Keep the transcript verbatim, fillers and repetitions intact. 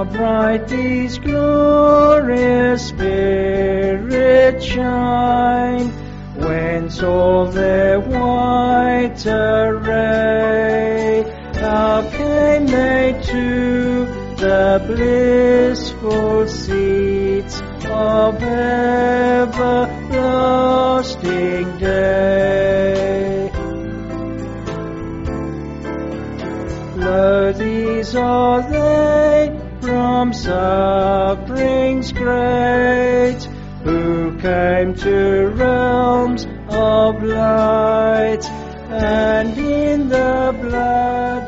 How bright these glorious spirits shine, whence all their white array. How came they to the blissful seats of everlasting day? Lo, these are they from sufferings great, who came to realms of light, and in the blood